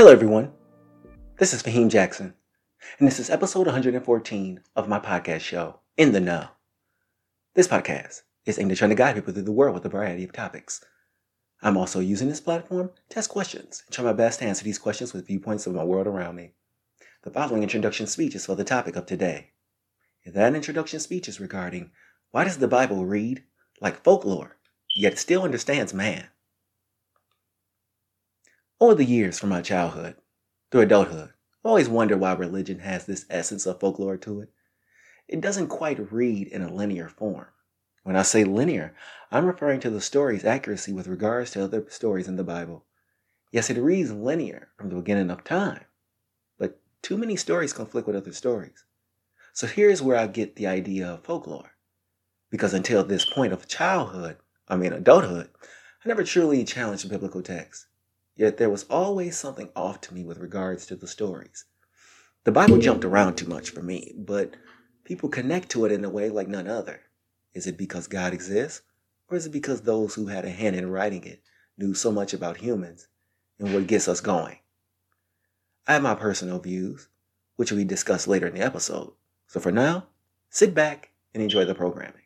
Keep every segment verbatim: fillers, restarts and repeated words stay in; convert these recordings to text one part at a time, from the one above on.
Hello everyone, this is Fahim Jackson, and this is episode one hundred fourteen of my podcast show, In the Know. This podcast is aimed at trying to guide people through the world with a variety of topics. I'm also using this platform to ask questions and try my best to answer these questions with viewpoints of my world around me. The following introduction speech is for the topic of today. And that introduction speech is regarding why does the Bible read like folklore, yet still understands man? Over the years from my childhood through adulthood, I've always wondered why religion has this essence of folklore to it. It doesn't quite read in a linear form. When I say linear, I'm referring to the story's accuracy with regards to other stories in the Bible. Yes, it reads linear from the beginning of time, but too many stories conflict with other stories. So here's where I get the idea of folklore. Because until this point of childhood, I mean adulthood, I never truly challenged the biblical text. Yet there was always something off to me with regards to the stories. The Bible jumped around too much for me, but people connect to it in a way like none other. Is it because God exists? Or is it because those who had a hand in writing it knew so much about humans and what gets us going? I have my personal views, which we discuss later in the episode. So for now, sit back and enjoy the programming.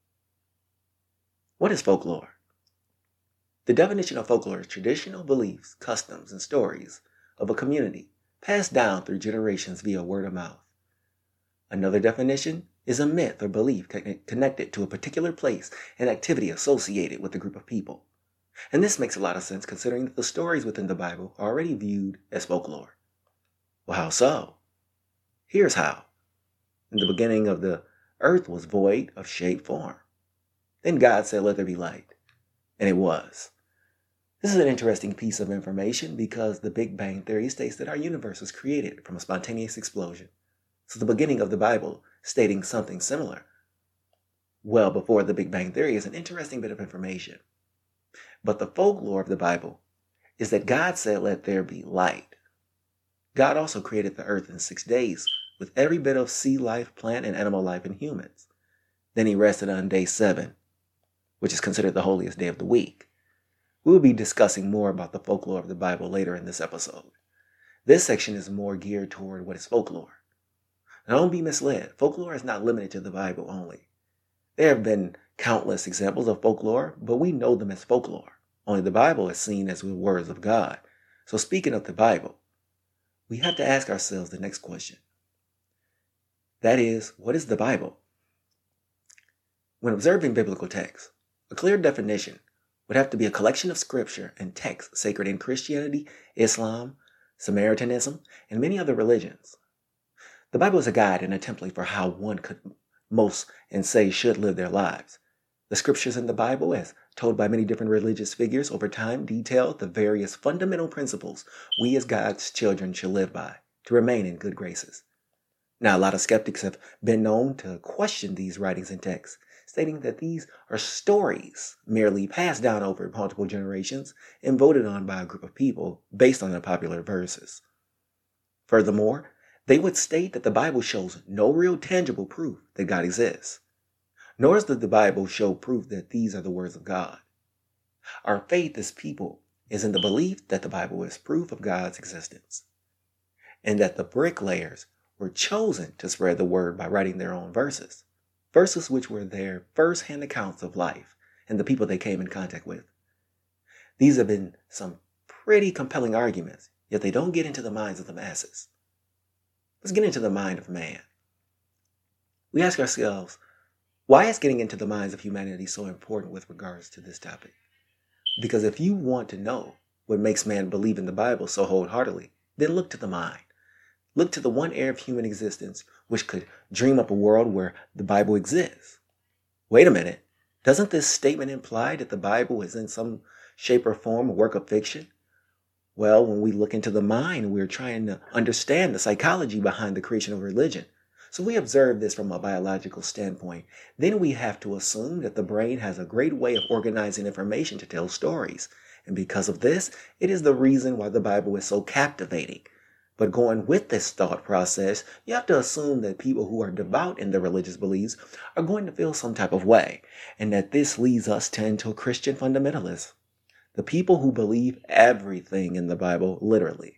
What is folklore? The definition of folklore is traditional beliefs, customs, and stories of a community passed down through generations via word of mouth. Another definition is a myth or belief connected to a particular place and activity associated with a group of people. And this makes a lot of sense considering that the stories within the Bible are already viewed as folklore. Well, how so? Here's how. In the beginning of the earth was void of shape form. Then God said, "Let there be light." And it was. This is an interesting piece of information because the Big Bang Theory states that our universe was created from a spontaneous explosion. So the beginning of the Bible stating something similar, well before the Big Bang Theory, is an interesting bit of information. But the folklore of the Bible is that God said, "Let there be light." God also created the earth in six days with every bit of sea life, plant, and animal life in humans. Then he rested on day seven, which is considered the holiest day of the week. We will be discussing more about the folklore of the Bible later in this episode. This section is more geared toward what is folklore. Now, don't be misled. Folklore is not limited to the Bible only. There have been countless examples of folklore, but we know them as folklore. Only the Bible is seen as the words of God. So speaking of the Bible, we have to ask ourselves the next question. That is, what is the Bible? When observing biblical texts, a clear definition would have to be a collection of scripture and texts sacred in Christianity, Islam, Samaritanism, and many other religions. The Bible is a guide and a template for how one could most and say should live their lives. The scriptures in the Bible, as told by many different religious figures over time, detail the various fundamental principles we as God's children should live by to remain in good graces. Now, a lot of skeptics have been known to question these writings and texts, stating that these are stories merely passed down over multiple generations and voted on by a group of people based on the popular verses. Furthermore, they would state that the Bible shows no real tangible proof that God exists, nor does the Bible show proof that these are the words of God. Our faith as people is in the belief that the Bible is proof of God's existence, and that the bricklayers were chosen to spread the word by writing their own verses. Verses which were their first-hand accounts of life and the people they came in contact with. These have been some pretty compelling arguments, yet they don't get into the minds of the masses. Let's get into the mind of man. We ask ourselves, why is getting into the minds of humanity so important with regards to this topic? Because if you want to know what makes man believe in the Bible so wholeheartedly, then look to the mind. Look to the one area of human existence which could dream up a world where the Bible exists. Wait a minute. Doesn't this statement imply that the Bible is in some shape or form a work of fiction? Well, when we look into the mind, we're trying to understand the psychology behind the creation of religion. So we observe this from a biological standpoint. Then we have to assume that the brain has a great way of organizing information to tell stories. And because of this, it is the reason why the Bible is so captivating. But going with this thought process, you have to assume that people who are devout in their religious beliefs are going to feel some type of way, and that this leads us to into Christian fundamentalists. The people who believe everything in the Bible, literally,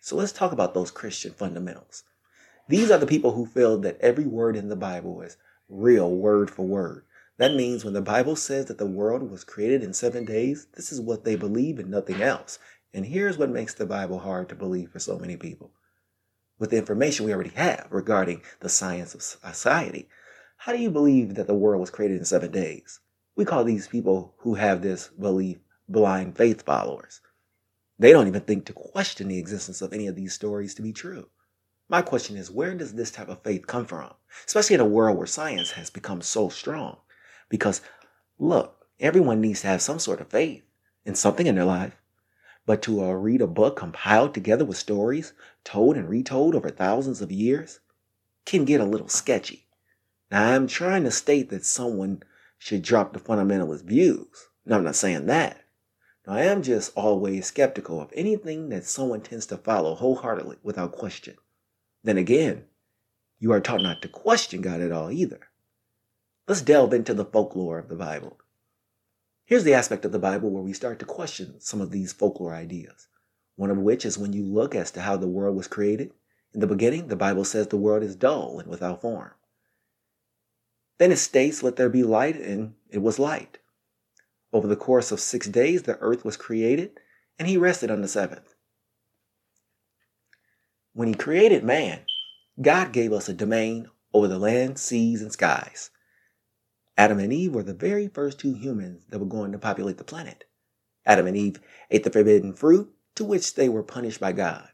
So let's talk about those Christian fundamentals. These are the people who feel that every word in the Bible is real word for word. That means when the Bible says that the world was created in seven days, this is what they believe and nothing else. And here's what makes the Bible hard to believe for so many people. With the information we already have regarding the science of society, how do you believe that the world was created in seven days? We call these people who have this belief blind faith followers. They don't even think to question the existence of any of these stories to be true. My question is, where does this type of faith come from? Especially in a world where science has become so strong. Because, look, everyone needs to have some sort of faith in something in their life. But to uh, read a book compiled together with stories told and retold over thousands of years can get a little sketchy. Now, I'm trying to state that someone should drop the fundamentalist views. No, I'm not saying that. Now, I am just always skeptical of anything that someone tends to follow wholeheartedly without question. Then again, you are taught not to question God at all either. Let's delve into the folklore of the Bible. Here's the aspect of the Bible where we start to question some of these folklore ideas. One of which is when you look as to how the world was created. In the beginning, the Bible says the world is dull and without form. Then it states, let there be light, and it was light. Over the course of six days, the earth was created, and he rested on the seventh. When he created man, God gave us a domain over the land, seas, and skies. Adam and Eve were the very first two humans that were going to populate the planet. Adam and Eve ate the forbidden fruit, to which they were punished by God.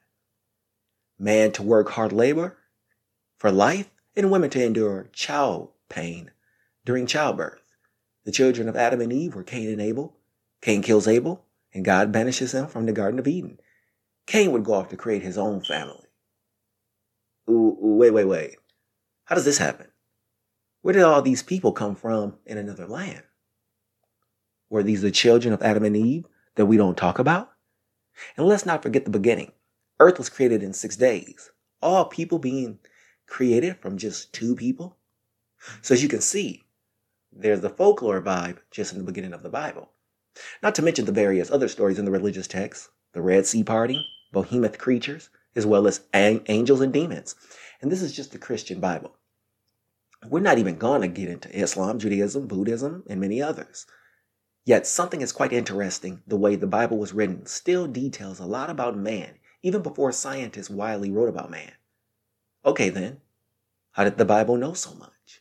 Man to work hard labor for life, and women to endure child pain during childbirth. The children of Adam and Eve were Cain and Abel. Cain kills Abel, and God banishes him from the Garden of Eden. Cain would go off to create his own family. Ooh, ooh, wait, wait, wait. How does this happen? Where did all these people come from in another land? Were these the children of Adam and Eve that we don't talk about? And let's not forget the beginning. Earth was created in six days. All people being created from just two people. So as you can see, there's the folklore vibe just in the beginning of the Bible. Not to mention the various other stories in the religious texts, the Red Sea parting, behemoth creatures, as well as angels and demons. And this is just the Christian Bible. We're not even going to get into Islam, Judaism, Buddhism, and many others. Yet something is quite interesting. The way the Bible was written still details a lot about man, even before scientists widely wrote about man. Okay then, how did the Bible know so much?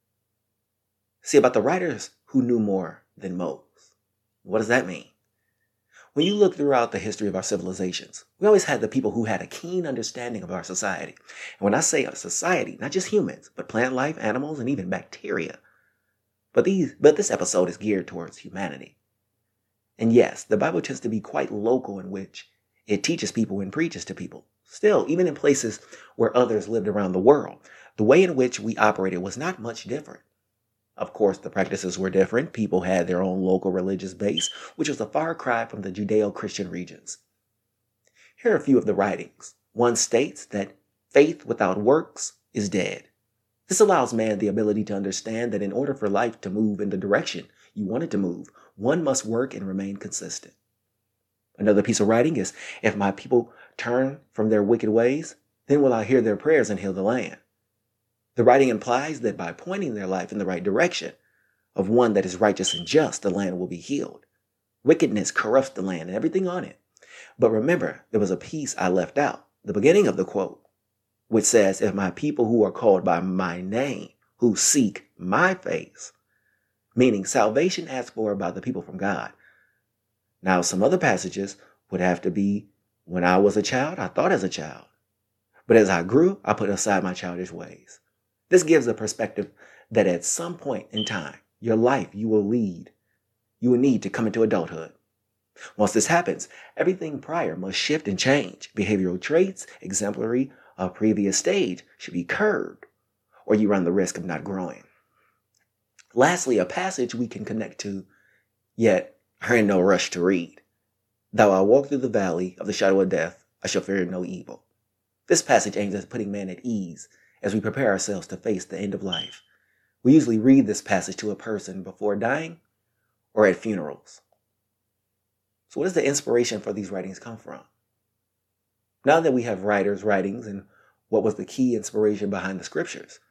See, about the writers who knew more than most. What does that mean? When you look throughout the history of our civilizations, we always had the people who had a keen understanding of our society. And when I say a society, not just humans, but plant life, animals, and even bacteria. But these, but this episode is geared towards humanity. And yes, the Bible tends to be quite local in which it teaches people and preaches to people. Still, even in places where others lived around the world, the way in which we operated was not much different. Of course, the practices were different. People had their own local religious base, which was a far cry from the Judeo-Christian regions. Here are a few of the writings. One states that faith without works is dead. This allows man the ability to understand that in order for life to move in the direction you want it to move, one must work and remain consistent. Another piece of writing is, if my people turn from their wicked ways, then will I hear their prayers and heal the land. The writing implies that by pointing their life in the right direction of one that is righteous and just, the land will be healed. Wickedness corrupts the land and everything on it. But remember, there was a piece I left out, the beginning of the quote, which says, if my people who are called by my name, who seek my face, meaning salvation asked for by the people from God. Now, some other passages would have to be, when I was a child, I thought as a child. But as I grew, I put aside my childish ways. This gives a perspective that at some point in time, your life you will lead, you will need to come into adulthood. Once this happens, everything prior must shift and change. Behavioral traits, exemplary of previous stage, should be curbed, or you run the risk of not growing. Lastly, a passage we can connect to, yet are in no rush to read. Though I walk through the valley of the shadow of death, I shall fear no evil. This passage aims at putting man at ease as we prepare ourselves to face the end of life. We usually read this passage to a person before dying or at funerals. So where does the inspiration for these writings come from? Now that we have writers' writings and what was the key inspiration behind the scriptures,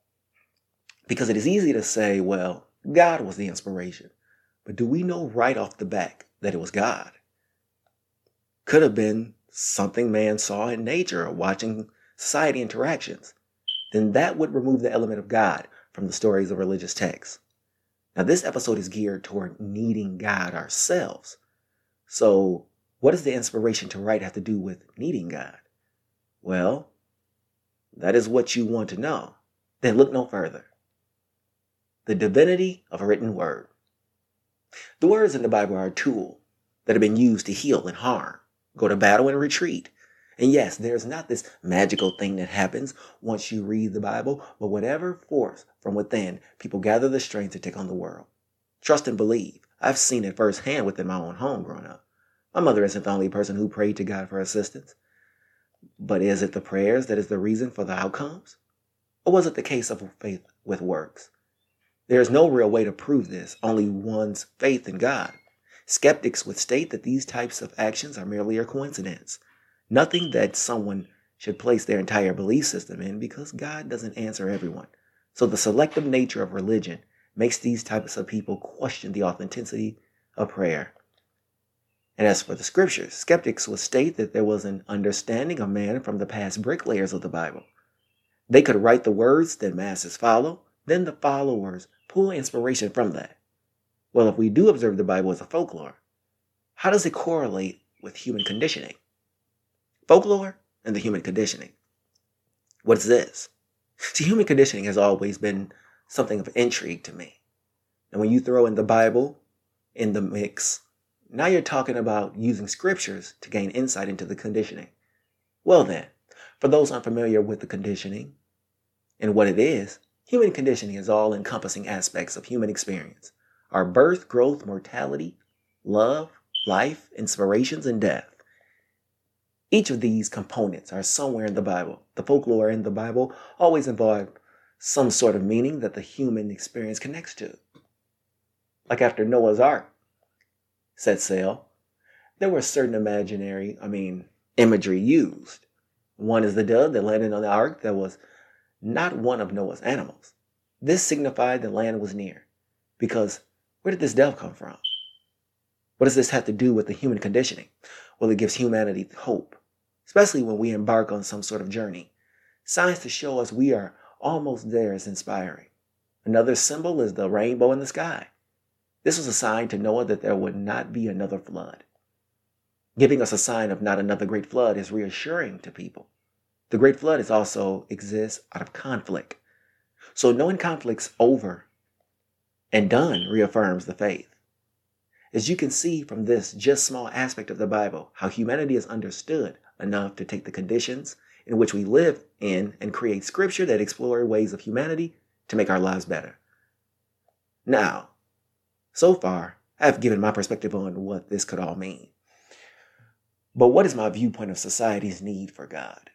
because it is easy to say, well, God was the inspiration. But do we know right off the back that it was God? Could have been something man saw in nature or watching society interactions. Then that would remove the element of God from the stories of religious texts. Now, this episode is geared toward needing God ourselves. So, what does the inspiration to write have to do with needing God? Well, that is what you want to know. Then look no further. The divinity of a written word. The words in the Bible are a tool that have been used to heal and harm, go to battle and retreat. And yes, there's not this magical thing that happens once you read the Bible, but whatever force from within, people gather the strength to take on the world. Trust and believe. I've seen it firsthand within my own home growing up. My mother isn't the only person who prayed to God for assistance. But is it the prayers that is the reason for the outcomes? Or was it the case of faith with works? There is no real way to prove this, only one's faith in God. Skeptics would state that these types of actions are merely a coincidence, nothing that someone should place their entire belief system in, because God doesn't answer everyone. So the selective nature of religion makes these types of people question the authenticity of prayer. And as for the scriptures, skeptics would state that there was an understanding of man from the past bricklayers of the Bible. They could write the words that masses follow, then the followers pull inspiration from that. Well, if we do observe the Bible as a folklore, how does it correlate with human conditioning? Folklore and the human conditioning. What is this? See, human conditioning has always been something of intrigue to me. And when you throw in the Bible in the mix, now you're talking about using scriptures to gain insight into the conditioning. Well then, for those unfamiliar with the conditioning and what it is, human conditioning is all-encompassing aspects of human experience. Our birth, growth, mortality, love, life, inspirations, and death. Each of these components are somewhere in the Bible. The folklore in the Bible always involve some sort of meaning that the human experience connects to. Like after Noah's Ark set sail, there were certain imaginary, I mean, imagery used. One is the dove that landed on the ark that was not one of Noah's animals. This signified the land was near. Because where did this dove come from? What does this have to do with the human conditioning? Well, it gives humanity hope, especially when we embark on some sort of journey. Signs to show us we are almost there is inspiring. Another symbol is the rainbow in the sky. This was a sign to Noah that there would not be another flood. Giving us a sign of not another great flood is reassuring to people. The great flood is also exists out of conflict. So knowing conflict's over and done reaffirms the faith. As you can see from this just small aspect of the Bible, how humanity is understood enough to take the conditions in which we live in and create scripture that explore ways of humanity to make our lives better. Now, so far, I've given my perspective on what this could all mean. But what is my viewpoint of society's need for God?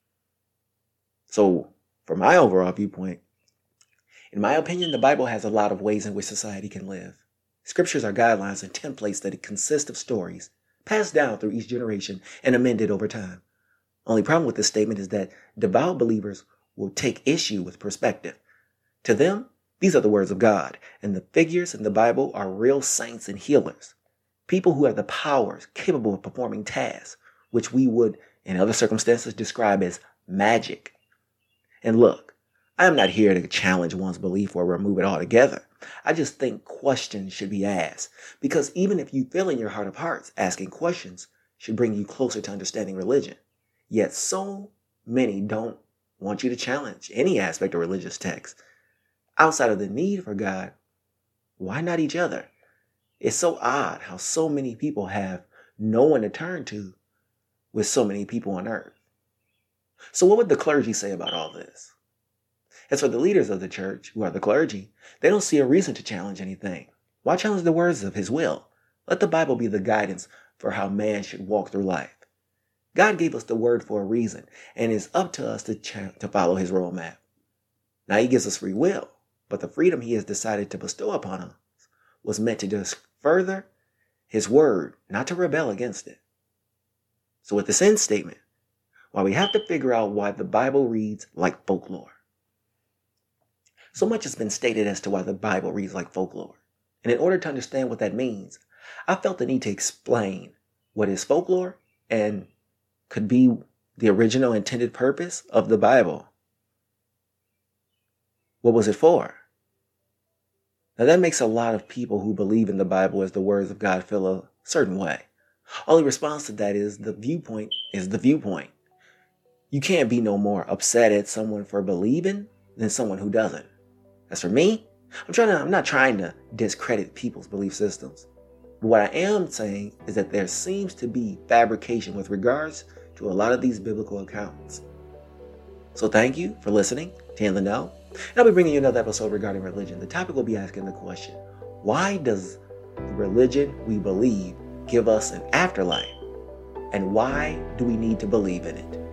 So, from my overall viewpoint, in my opinion, the Bible has a lot of ways in which society can live. Scriptures are guidelines and templates that consist of stories passed down through each generation and amended over time. Only problem with this statement is that devout believers will take issue with perspective. To them, these are the words of God, and the figures in the Bible are real saints and healers, people who have the powers capable of performing tasks, which we would, in other circumstances, describe as magic. And look, I am not here to challenge one's belief or remove it altogether. I just think questions should be asked, because even if you feel in your heart of hearts, asking questions should bring you closer to understanding religion. Yet so many don't want you to challenge any aspect of religious text. Outside of the need for God, why not each other? It's so odd how so many people have no one to turn to with so many people on earth. So what would the clergy say about all this? As for the leaders of the church, who are the clergy, they don't see a reason to challenge anything. Why challenge the words of his will? Let the Bible be the guidance for how man should walk through life. God gave us the word for a reason, and it's up to us to, ch- to follow his roadmap. Now he gives us free will, but the freedom he has decided to bestow upon us was meant to just further his word, not to rebel against it. So with this end statement, why we have to figure out why the Bible reads like folklore. So much has been stated as to why the Bible reads like folklore. And in order to understand what that means, I felt the need to explain what is folklore and could be the original intended purpose of the Bible. What was it for? Now that makes a lot of people who believe in the Bible as the words of God feel a certain way. Only response to that is the viewpoint is the viewpoint. You can't be no more upset at someone for believing than someone who doesn't. As for me, I'm trying to, I'm not trying to discredit people's belief systems. But what I am saying is that there seems to be fabrication with regards to a lot of these biblical accounts. So thank you for listening to In the Know. And I'll be bringing you another episode regarding religion. The topic will be asking the question, why does the religion we believe give us an afterlife? And why do we need to believe in it?